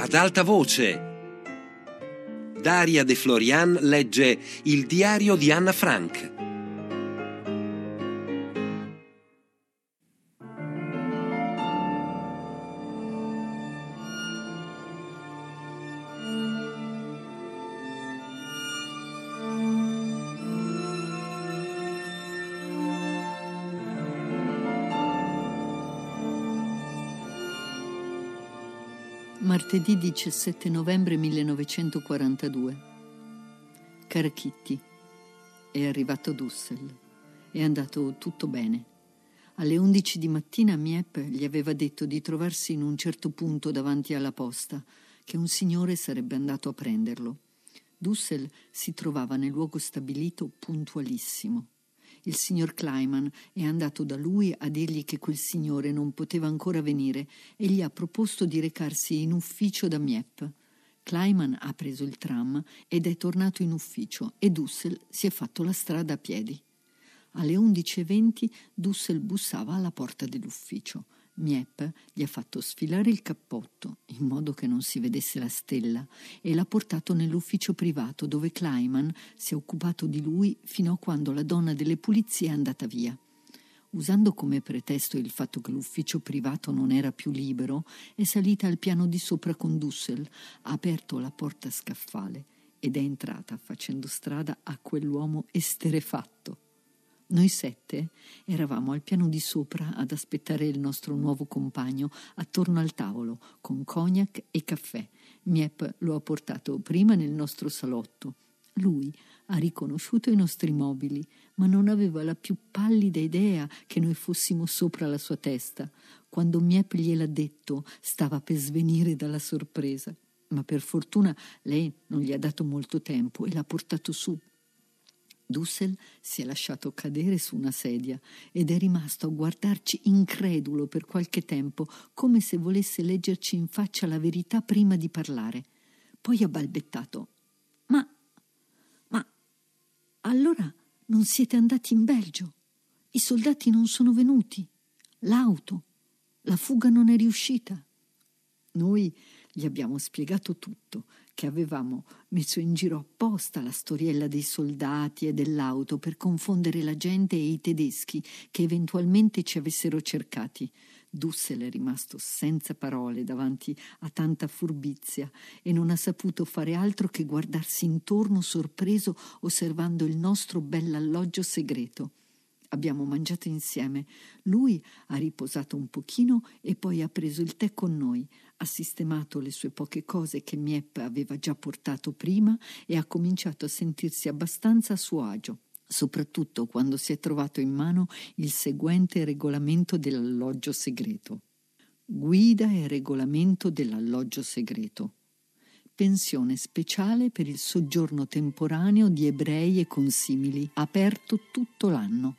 ad alta voce. Daria De Florian legge Il diario di Anna Frank. Martedì 17 novembre 1942. Cara Kitty, è arrivato Dussel. È andato tutto bene. Alle 11 di mattina Miep gli aveva detto di trovarsi in un certo punto davanti alla posta, che un signore sarebbe andato a prenderlo. Dussel si trovava nel luogo stabilito puntualissimo. Il signor Kleiman è andato da lui a dirgli che quel signore non poteva ancora venire e gli ha proposto di recarsi in ufficio da Miep. Kleiman ha preso il tram ed è tornato in ufficio e Dussel si è fatto la strada a piedi. Alle 11:20 Dussel bussava alla porta dell'ufficio. Miep gli ha fatto sfilare il cappotto in modo che non si vedesse la stella e l'ha portato nell'ufficio privato dove Kleiman si è occupato di lui fino a quando la donna delle pulizie è andata via. Usando come pretesto il fatto che l'ufficio privato non era più libero, è salita al piano di sopra con Dussel, ha aperto la porta scaffale ed è entrata facendo strada a quell'uomo esterrefatto. Noi 7 eravamo al piano di sopra ad aspettare il nostro nuovo compagno attorno al tavolo con cognac e caffè. Miep lo ha portato prima nel nostro salotto. Lui ha riconosciuto i nostri mobili, ma non aveva la più pallida idea che noi fossimo sopra la sua testa. Quando Miep gliel'ha detto, stava per svenire dalla sorpresa, ma per fortuna lei non gli ha dato molto tempo e l'ha portato su. Dussel si è lasciato cadere su una sedia ed è rimasto a guardarci incredulo per qualche tempo, come se volesse leggerci in faccia la verità prima di parlare. Poi ha balbettato: Ma allora non siete andati in Belgio? I soldati non sono venuti? L'auto? La fuga non è riuscita?» Noi gli abbiamo spiegato tutto, che avevamo messo in giro apposta la storiella dei soldati e dell'auto per confondere la gente e i tedeschi che eventualmente ci avessero cercati. Dussel è rimasto senza parole davanti a tanta furbizia e non ha saputo fare altro che guardarsi intorno sorpreso osservando il nostro bell'alloggio segreto. Abbiamo mangiato insieme. Lui ha riposato un pochino e poi ha preso il tè con noi. Ha sistemato le sue poche cose che Miep aveva già portato prima e ha cominciato a sentirsi abbastanza a suo agio, soprattutto quando si è trovato in mano il seguente regolamento dell'alloggio segreto. Guida e regolamento dell'alloggio segreto. Pensione speciale per il soggiorno temporaneo di ebrei e consimili, aperto tutto l'anno.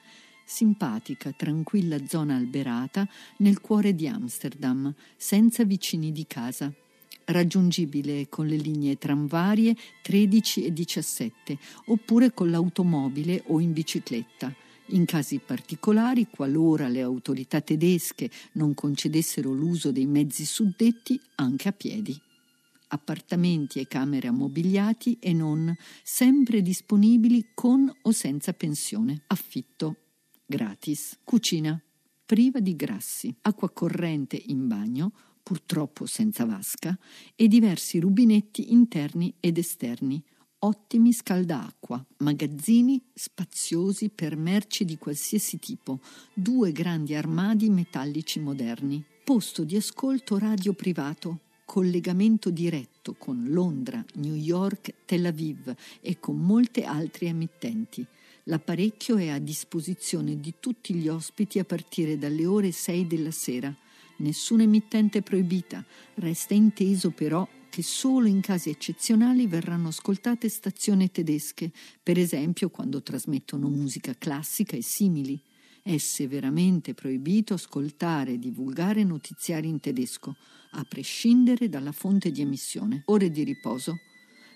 Simpatica, tranquilla zona alberata nel cuore di Amsterdam, senza vicini di casa. Raggiungibile con le linee tramvarie 13 e 17, oppure con l'automobile o in bicicletta. In casi particolari, qualora le autorità tedesche non concedessero l'uso dei mezzi suddetti, anche a piedi. Appartamenti e camere ammobiliati e non, sempre disponibili con o senza pensione. Affitto gratis. Cucina priva di grassi. Acqua corrente in bagno, purtroppo senza vasca, e diversi rubinetti interni ed esterni. Ottimi scaldaacqua. Magazzini spaziosi per merci di qualsiasi tipo. 2 grandi armadi metallici moderni. Posto di ascolto radio privato. Collegamento diretto con Londra, New York, Tel Aviv e con molte altre emittenti. L'apparecchio è a disposizione di tutti gli ospiti a partire dalle ore 6 della sera. Nessuna emittente proibita. Resta inteso però che solo in casi eccezionali verranno ascoltate stazioni tedesche, per esempio quando trasmettono musica classica e simili. È severamente proibito ascoltare e divulgare notiziari in tedesco, a prescindere dalla fonte di emissione. Ore di riposo.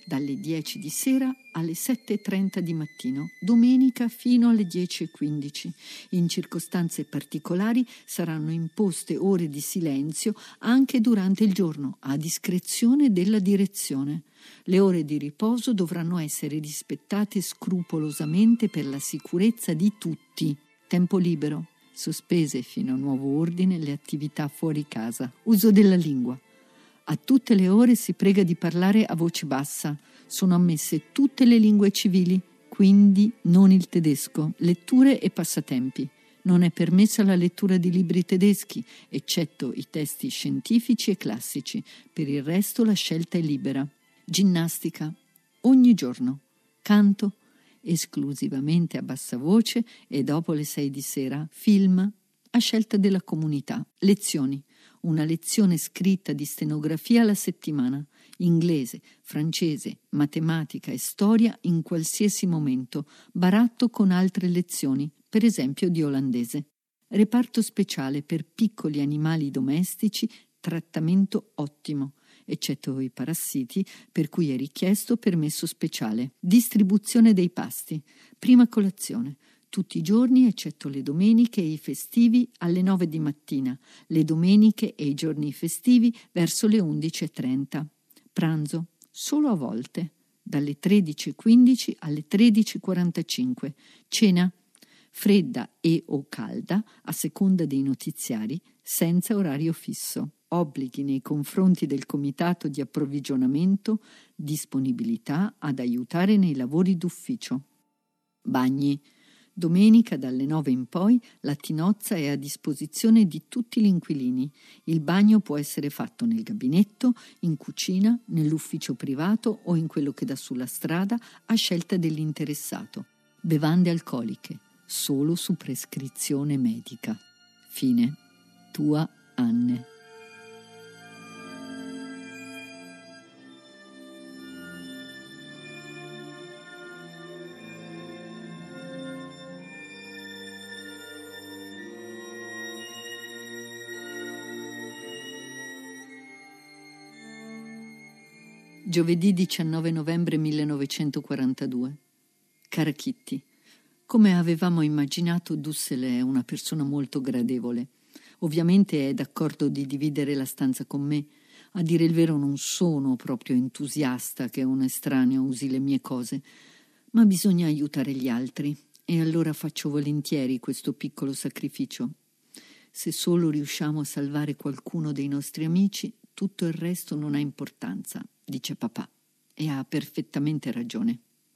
dalle 10 di sera alle 7:30 di mattino, domenica fino alle 10:15. In circostanze particolari saranno imposte ore di silenzio anche durante il giorno, a discrezione della direzione. Le ore di riposo dovranno essere rispettate scrupolosamente per la sicurezza di tutti. Tempo libero. Sospese fino a nuovo ordine le attività fuori casa. Uso della lingua. A tutte le ore si prega di parlare a voce bassa. Sono ammesse tutte le lingue civili, quindi non il tedesco. Letture e passatempi. Non è permessa la lettura di libri tedeschi, eccetto i testi scientifici e classici. Per il resto la scelta è libera. Ginnastica. Ogni giorno. Canto. Esclusivamente a bassa voce e dopo le 6 di sera. Film. A scelta della comunità. Lezioni. Una lezione scritta di stenografia alla settimana. Inglese, francese, matematica e storia in qualsiasi momento. Baratto con altre lezioni, per esempio di olandese. Reparto speciale per piccoli animali domestici, trattamento ottimo, eccetto i parassiti, per cui è richiesto permesso speciale. Distribuzione dei pasti. Prima colazione. Tutti i giorni, eccetto le domeniche e i festivi, alle 9 di mattina. Le domeniche e i giorni festivi verso le 11:30. Pranzo. Solo a volte. Dalle 13:15 alle 13:45. Cena. Fredda e o calda, a seconda dei notiziari, senza orario fisso. Obblighi nei confronti del comitato di approvvigionamento, disponibilità ad aiutare nei lavori d'ufficio. Bagni. Domenica dalle 9 in poi la tinozza è a disposizione di tutti gli inquilini. Il bagno può essere fatto nel gabinetto, in cucina, nell'ufficio privato o in quello che dà sulla strada a scelta dell'interessato. Bevande alcoliche, solo su prescrizione medica. Fine. Tua Anne. Giovedì 19 novembre 1942. Cara Kitty, come avevamo immaginato, Dussel è una persona molto gradevole. Ovviamente è d'accordo di dividere la stanza con me. A dire il vero non sono proprio entusiasta che un estraneo usi le mie cose, ma bisogna aiutare gli altri e allora faccio volentieri questo piccolo sacrificio. Se solo riusciamo a salvare qualcuno dei nostri amici, tutto il resto non ha importanza, dice papà, e ha perfettamente ragione.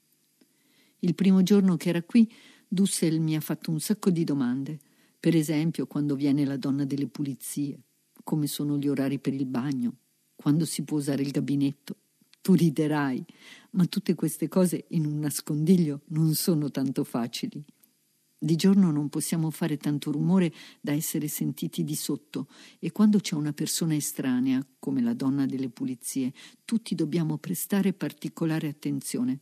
Il primo giorno che era qui, Dussel mi ha fatto un sacco di domande. Per esempio, quando viene la donna delle pulizie, come sono gli orari per il bagno, quando si può usare il gabinetto. Tu riderai, ma tutte queste cose in un nascondiglio non sono tanto facili. Di giorno non possiamo fare tanto rumore da essere sentiti di sotto e quando c'è una persona estranea, come la donna delle pulizie, tutti dobbiamo prestare particolare attenzione.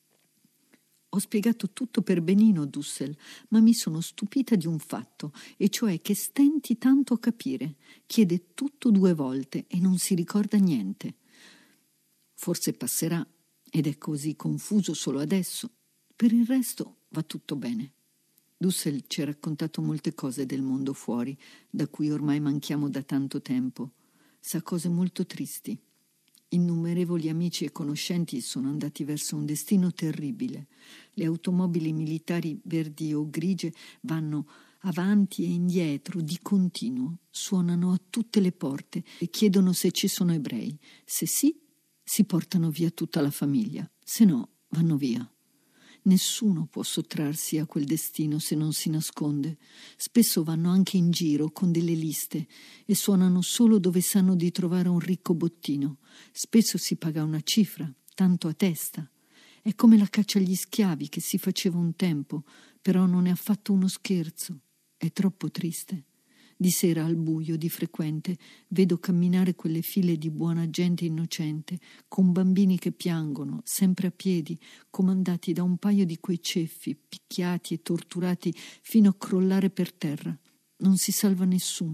Ho spiegato tutto per benino, Dussel, ma mi sono stupita di un fatto, e cioè che stenti tanto a capire. Chiede tutto 2 volte e non si ricorda niente. Forse passerà, ed è così confuso solo adesso. Per il resto va tutto bene. Dussel ci ha raccontato molte cose del mondo fuori, da cui ormai manchiamo da tanto tempo. Sa cose molto tristi. Innumerevoli amici e conoscenti sono andati verso un destino terribile. Le automobili militari verdi o grigie vanno avanti e indietro di continuo, suonano a tutte le porte e chiedono se ci sono ebrei. Se sì, si portano via tutta la famiglia, se no vanno via. Nessuno può sottrarsi a quel destino se non si nasconde. Spesso vanno anche in giro con delle liste e suonano solo dove sanno di trovare un ricco bottino. Spesso si paga una cifra, tanto a testa. È come la caccia agli schiavi che si faceva un tempo, però non è affatto uno scherzo. È troppo triste. Di sera al buio, di frequente, vedo camminare quelle file di buona gente innocente, con bambini che piangono, sempre a piedi, comandati da un paio di quei ceffi, picchiati e torturati fino a crollare per terra. Non si salva nessuno,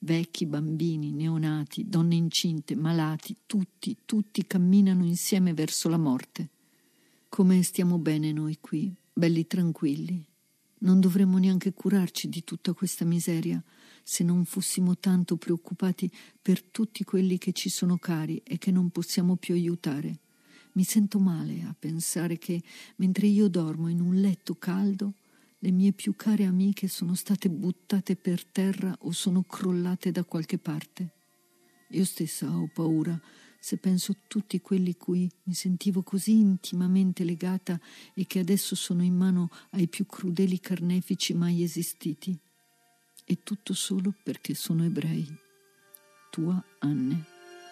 Vecchi, bambini, neonati, donne incinte, malati, tutti camminano insieme verso la morte. Come stiamo bene noi qui, belli tranquilli. Non dovremmo neanche curarci di tutta questa miseria se non fossimo tanto preoccupati per tutti quelli che ci sono cari e che non possiamo più aiutare. Mi sento male a pensare che, mentre io dormo in un letto caldo, le mie più care amiche sono state buttate per terra o sono crollate da qualche parte. Io stessa ho paura se penso a tutti quelli cui mi sentivo così intimamente legata e che adesso sono in mano ai più crudeli carnefici mai esistiti. E tutto solo perché sono ebrei. Tua Anne.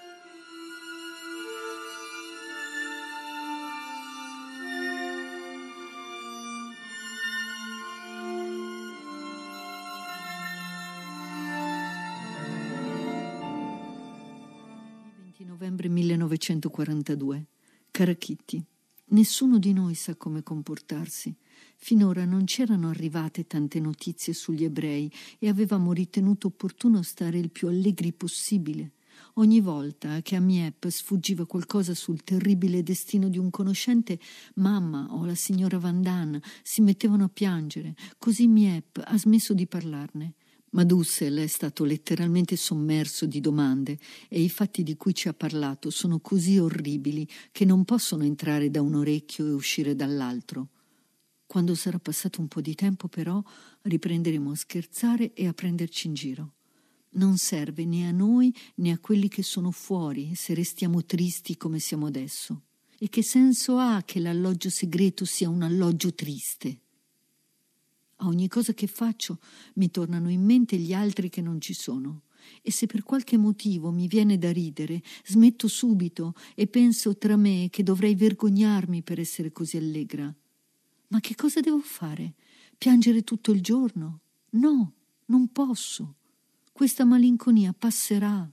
Novembre 1942. Cara Kitty, nessuno di noi sa come comportarsi. Finora non c'erano arrivate tante notizie sugli ebrei e avevamo ritenuto opportuno stare il più allegri possibile. Ogni volta che a Miep sfuggiva qualcosa sul terribile destino di un conoscente, mamma o la signora Van Damme si mettevano a piangere, così Miep ha smesso di parlarne. Ma Dussel è stato letteralmente sommerso di domande e i fatti di cui ci ha parlato sono così orribili che non possono entrare da un orecchio e uscire dall'altro. Quando sarà passato un po' di tempo, però, riprenderemo a scherzare e a prenderci in giro. Non serve né a noi né a quelli che sono fuori se restiamo tristi come siamo adesso. E che senso ha che l'alloggio segreto sia un alloggio triste? A ogni cosa che faccio mi tornano in mente gli altri che non ci sono. E se per qualche motivo mi viene da ridere, smetto subito e penso tra me che dovrei vergognarmi per essere così allegra. Ma che cosa devo fare? Piangere tutto il giorno? No, non posso. Questa malinconia passerà.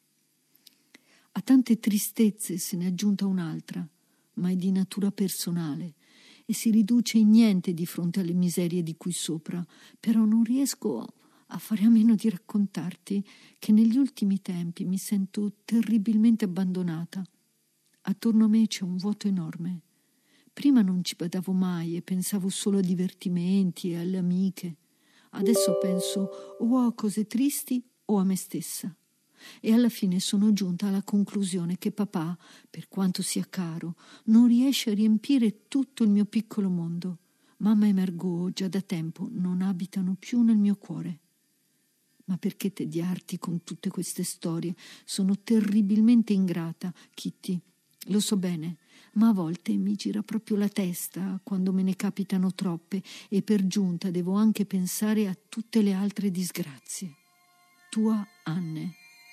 A tante tristezze se ne è aggiunta un'altra, ma è di natura personale e si riduce in niente di fronte alle miserie di qui sopra. Però non riesco a fare a meno di raccontarti che negli ultimi tempi mi sento terribilmente abbandonata. Attorno a me c'è un vuoto enorme. Prima non ci badavo mai e pensavo solo a divertimenti e alle amiche. Adesso penso o a cose tristi o a me stessa. E alla fine sono giunta alla conclusione che papà, per quanto sia caro, non riesce a riempire tutto il mio piccolo mondo. Mamma e Margot già da tempo non abitano più nel mio cuore. Ma perché tediarti con tutte queste storie? Sono terribilmente ingrata, Kitty. Lo so bene, ma a volte mi gira proprio la testa quando me ne capitano troppe e per giunta devo anche pensare a tutte le altre disgrazie. Tua Anne.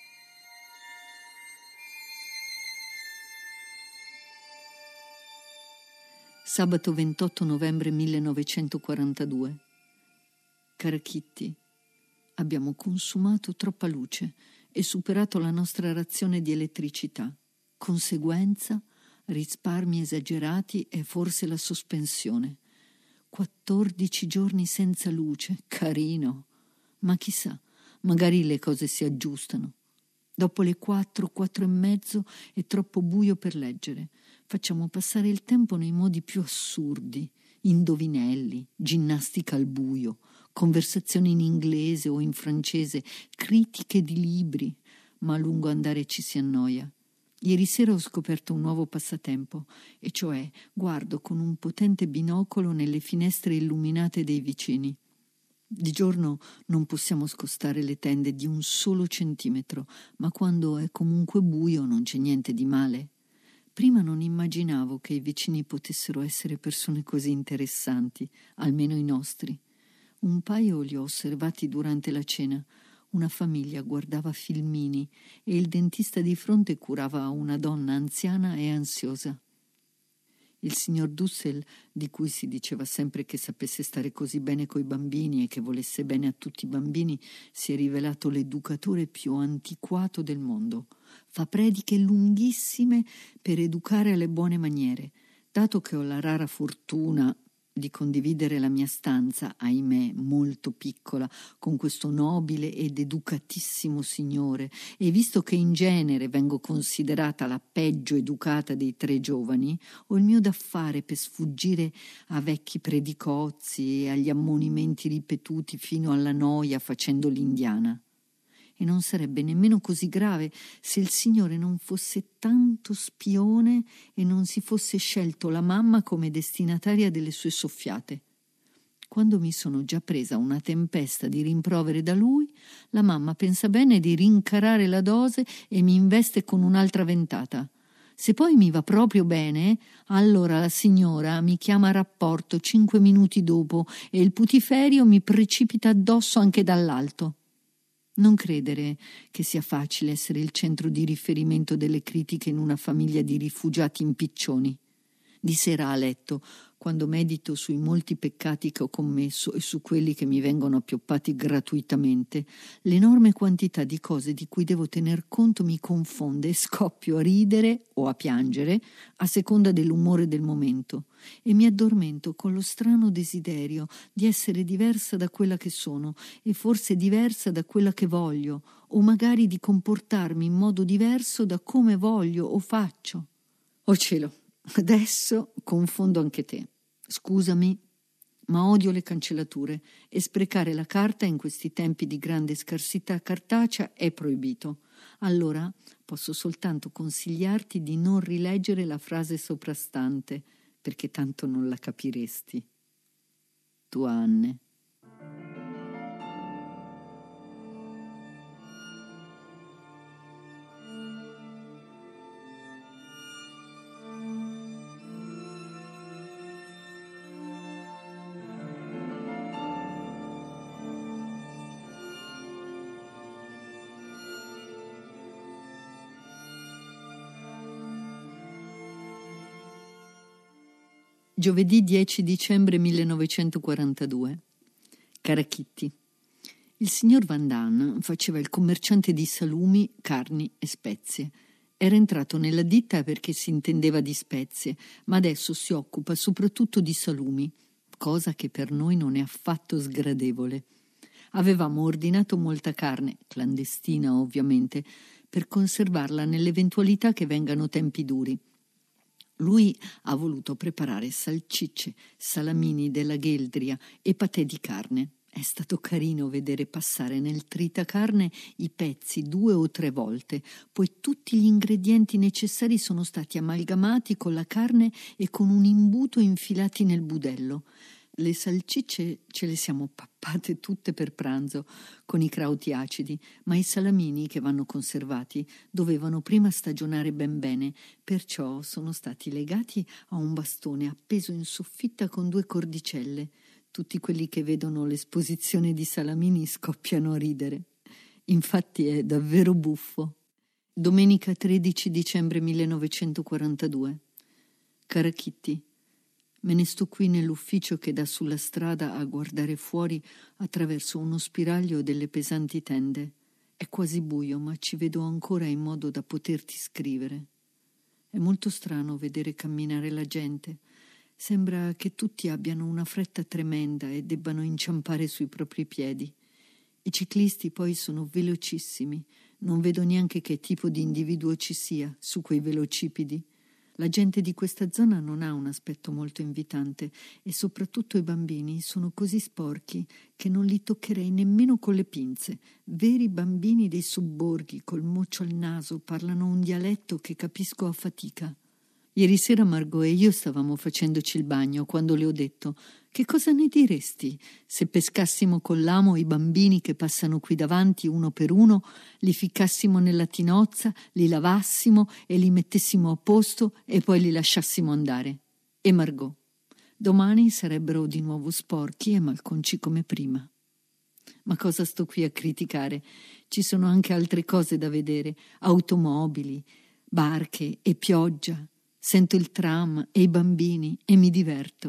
Sabato 28 novembre 1942. Cara Kitty, abbiamo consumato troppa luce e superato la nostra razione di elettricità. Conseguenza, risparmi esagerati e forse la sospensione. 14 giorni senza luce, carino. Ma chissà, magari le cose si aggiustano. Dopo le 4 e mezzo è troppo buio per leggere. Facciamo passare il tempo nei modi più assurdi, indovinelli, ginnastica al buio, conversazioni in inglese o in francese, critiche di libri, ma a lungo andare ci si annoia. Ieri sera ho scoperto un nuovo passatempo, e cioè guardo con un potente binocolo nelle finestre illuminate dei vicini. Di giorno non possiamo scostare le tende di un solo centimetro, ma quando è comunque buio non c'è niente di male. Prima non immaginavo che i vicini potessero essere persone così interessanti, almeno i nostri. Un paio li ho osservati durante la cena. Una famiglia guardava filmini e il dentista di fronte curava una donna anziana e ansiosa. Il signor Dussel, di cui si diceva sempre che sapesse stare così bene coi bambini e che volesse bene a tutti i bambini, si è rivelato l'educatore più antiquato del mondo. Fa prediche lunghissime per educare alle buone maniere. Dato che ho la rara fortuna, di condividere la mia stanza, ahimè molto piccola, con questo nobile ed educatissimo signore, e visto che in genere vengo considerata la peggio educata dei 3 giovani, ho il mio da fare per sfuggire a vecchi predicozzi e agli ammonimenti ripetuti fino alla noia facendo l'indiana. E non sarebbe nemmeno così grave se il Signore non fosse tanto spione e non si fosse scelto la mamma come destinataria delle sue soffiate. Quando mi sono già presa una tempesta di rimproveri da lui, la mamma pensa bene di rincarare la dose e mi investe con un'altra ventata. Se poi mi va proprio bene, allora la signora mi chiama a rapporto 5 minuti dopo e il putiferio mi precipita addosso anche dall'alto. Non credere che sia facile essere il centro di riferimento delle critiche in una famiglia di rifugiati impiccioni. Di sera a letto, quando medito sui molti peccati che ho commesso e su quelli che mi vengono appioppati gratuitamente, l'enorme quantità di cose di cui devo tener conto mi confonde e scoppio a ridere o a piangere a seconda dell'umore del momento e mi addormento con lo strano desiderio di essere diversa da quella che sono e forse diversa da quella che voglio, o magari di comportarmi in modo diverso da come voglio o faccio. Oh cielo! Adesso confondo anche te. Scusami, ma odio le cancellature e sprecare la carta in questi tempi di grande scarsità cartacea è proibito. Allora posso soltanto consigliarti di non rileggere la frase soprastante, perché tanto non la capiresti. Tua Anne. Giovedì 10 dicembre 1942. Cara Kitty, il signor Van Daan faceva il commerciante di salumi, carni e spezie. Era entrato nella ditta perché si intendeva di spezie, ma adesso si occupa soprattutto di salumi, cosa che per noi non è affatto sgradevole. Avevamo ordinato molta carne, clandestina ovviamente, per conservarla nell'eventualità che vengano tempi duri. Lui ha voluto preparare salsicce, salamini della Gheldria e patè di carne. È stato carino vedere passare nel tritacarne i pezzi 2 o 3 volte, poi tutti gli ingredienti necessari sono stati amalgamati con la carne e con un imbuto infilati nel budello. Le salsicce ce le siamo pappate tutte per pranzo con i crauti acidi, ma i salamini, che vanno conservati, dovevano prima stagionare ben bene, perciò sono stati legati a un bastone appeso in soffitta con 2 cordicelle. Tutti quelli che vedono l'esposizione di salamini scoppiano a ridere. Infatti è davvero buffo. Domenica 13 dicembre 1942. Cara Kitty, me ne sto qui nell'ufficio che dà sulla strada a guardare fuori attraverso uno spiraglio delle pesanti tende. È quasi buio, ma ci vedo ancora in modo da poterti scrivere. È molto strano vedere camminare la gente. Sembra che tutti abbiano una fretta tremenda e debbano inciampare sui propri piedi. I ciclisti poi sono velocissimi. Non vedo neanche che tipo di individuo ci sia su quei velocipedi. La gente di questa zona non ha un aspetto molto invitante e soprattutto i bambini sono così sporchi che non li toccherei nemmeno con le pinze. Veri bambini dei sobborghi col moccio al naso parlano un dialetto che capisco a fatica. Ieri sera Margot e io stavamo facendoci il bagno quando le ho detto: che cosa ne diresti se pescassimo con l'amo i bambini che passano qui davanti uno per uno, li ficcassimo nella tinozza, li lavassimo e li mettessimo a posto e poi li lasciassimo andare? E Margot: domani sarebbero di nuovo sporchi e malconci come prima. Ma cosa sto qui a criticare? Ci sono anche altre cose da vedere: automobili, barche e pioggia. Sento il tram e i bambini e mi diverto.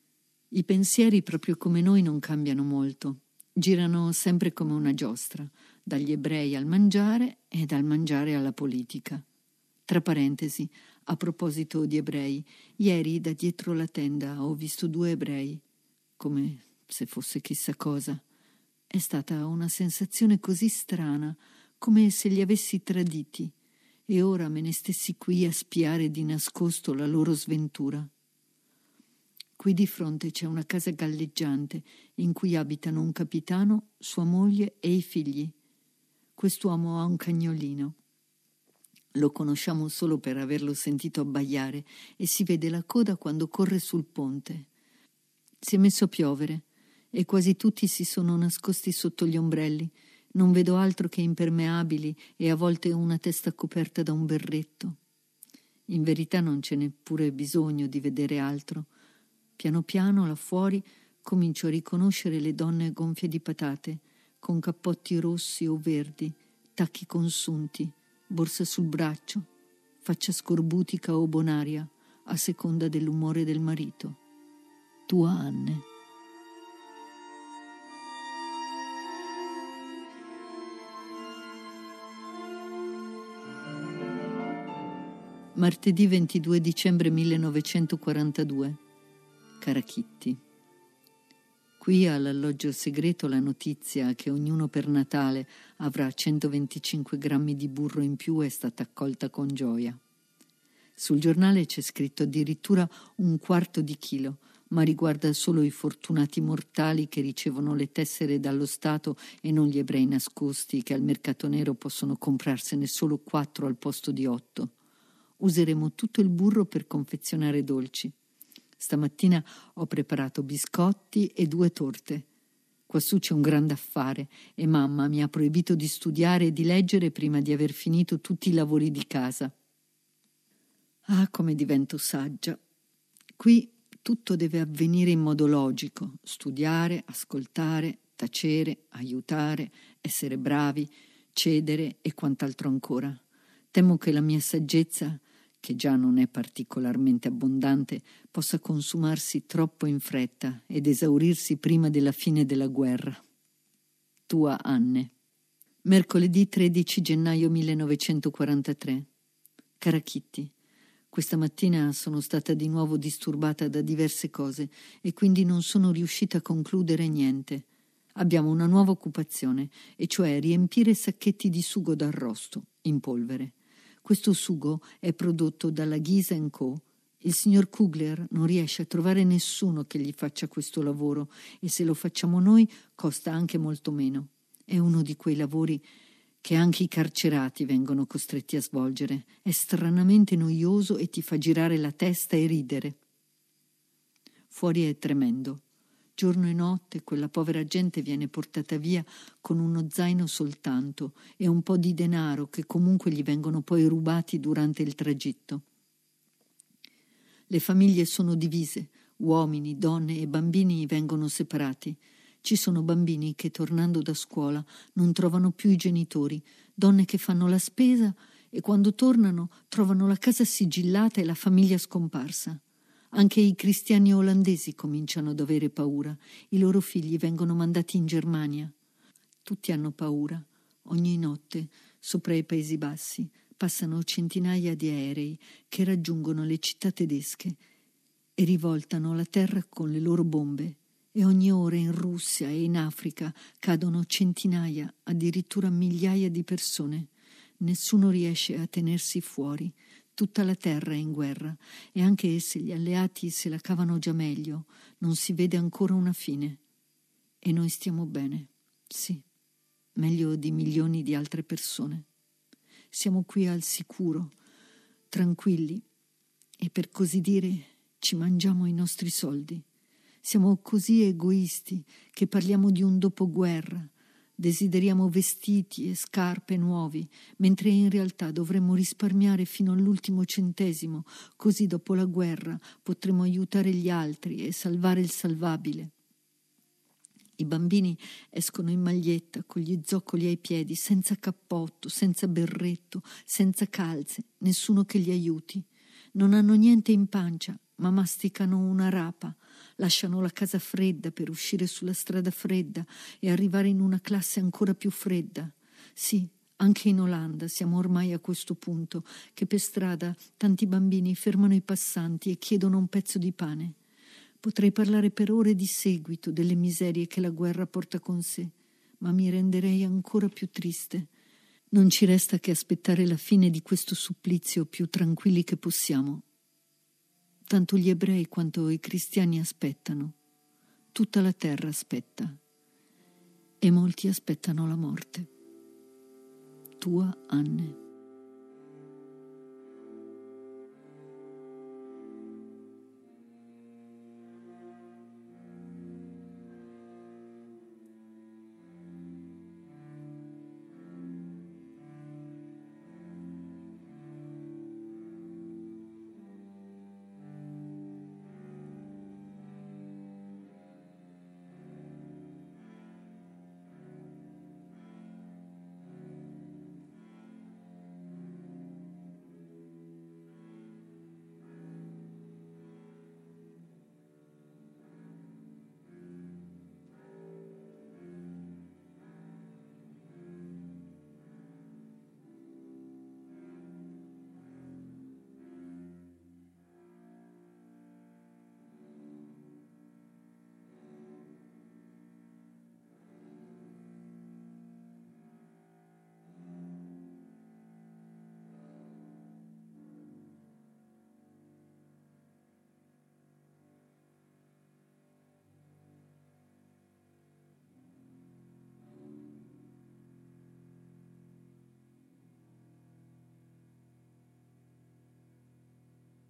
I pensieri, proprio come noi, non cambiano molto. Girano sempre come una giostra, dagli ebrei al mangiare e dal mangiare alla politica. Tra parentesi, A proposito di ebrei, ieri da dietro la tenda ho visto 2 ebrei, come se fosse chissà cosa. È stata una sensazione così strana, come se li avessi traditi, e ora me ne stessi qui a spiare di nascosto la loro sventura. Qui di fronte c'è una casa galleggiante in cui abitano un capitano, sua moglie e i figli. Quest'uomo ha un cagnolino. Lo conosciamo solo per averlo sentito abbaiare e si vede la coda quando corre sul ponte. Si è messo a piovere e quasi tutti si sono nascosti sotto gli ombrelli. Non vedo altro che impermeabili e a volte una testa coperta da un berretto. In verità non c'è neppure bisogno di vedere altro. Piano piano, là fuori, comincio a riconoscere le donne gonfie di patate, con cappotti rossi o verdi, tacchi consunti, borsa sul braccio, faccia scorbutica o bonaria, a seconda dell'umore del marito. Tua Anne. Martedì 22 dicembre 1942. Cara Kitty. Qui all'alloggio segreto la notizia che ognuno per Natale avrà 125 grammi di burro in più è stata accolta con gioia. Sul giornale c'è scritto addirittura 1/4 di chilo, ma riguarda solo i fortunati mortali che ricevono le tessere dallo Stato e non gli ebrei nascosti che al mercato nero possono comprarsene solo 4 al posto di 8. Useremo tutto il burro per confezionare dolci. Stamattina ho preparato biscotti e 2 torte. Quassù c'è un grande affare e mamma mi ha proibito di studiare e di leggere prima di aver finito tutti i lavori di casa. Ah, come divento saggia. Qui tutto deve avvenire in modo logico: studiare, ascoltare, tacere, aiutare, essere bravi, cedere e quant'altro ancora. Temo che la mia saggezza, che già non è particolarmente abbondante, possa consumarsi troppo in fretta ed esaurirsi prima della fine della guerra. Tua Anne. Mercoledì 13 gennaio 1943. Cara Kitty, questa mattina sono stata di nuovo disturbata da diverse cose e quindi non sono riuscita a concludere niente. Abbiamo una nuova occupazione, e cioè riempire sacchetti di sugo d'arrosto in polvere. Questo sugo è prodotto dalla Ghisa & Co. Il signor Kugler non riesce a trovare nessuno che gli faccia questo lavoro e se lo facciamo noi costa anche molto meno. È uno di quei lavori che anche i carcerati vengono costretti a svolgere. È stranamente noioso e ti fa girare la testa e ridere. Fuori è tremendo. Giorno e notte quella povera gente viene portata via con uno zaino soltanto e un po' di denaro che comunque gli vengono poi rubati durante il tragitto. Le famiglie sono divise, uomini, donne e bambini vengono separati. Ci sono bambini che tornando da scuola non trovano più i genitori, donne che fanno la spesa e quando tornano trovano la casa sigillata e la famiglia scomparsa. Anche i cristiani olandesi cominciano ad avere paura. I loro figli vengono mandati in Germania. Tutti hanno paura. Ogni notte, sopra i Paesi Bassi, passano centinaia di aerei che raggiungono le città tedesche e rivoltano la terra con le loro bombe. E ogni ora in Russia e in Africa cadono centinaia, addirittura migliaia di persone. Nessuno riesce a tenersi fuori. Tutta la terra è in guerra e anche se gli alleati se la cavano già meglio, non si vede ancora una fine. E noi stiamo bene, sì, meglio di milioni di altre persone. Siamo qui al sicuro, tranquilli e per così dire ci mangiamo i nostri soldi. Siamo così egoisti che parliamo di un dopoguerra. Desideriamo vestiti e scarpe nuovi, mentre in realtà dovremmo risparmiare fino all'ultimo centesimo, così dopo la guerra potremo aiutare gli altri e salvare il salvabile. I bambini escono in maglietta, con gli zoccoli ai piedi, senza cappotto, senza berretto, senza calze, nessuno che li aiuti. Non hanno niente in pancia, ma masticano una rapa. Lasciano la casa fredda per uscire sulla strada fredda e arrivare in una classe ancora più fredda. Sì, Anche in Olanda siamo ormai a questo punto, che per strada tanti bambini fermano i passanti e chiedono un pezzo di pane. Potrei parlare per ore di seguito delle miserie che la guerra porta con sé, ma mi renderei ancora più triste. Non ci resta che aspettare la fine di questo supplizio più tranquilli che possiamo. Tanto gli ebrei quanto i cristiani aspettano. Tutta la terra aspetta. E molti aspettano la morte. Tua Anne.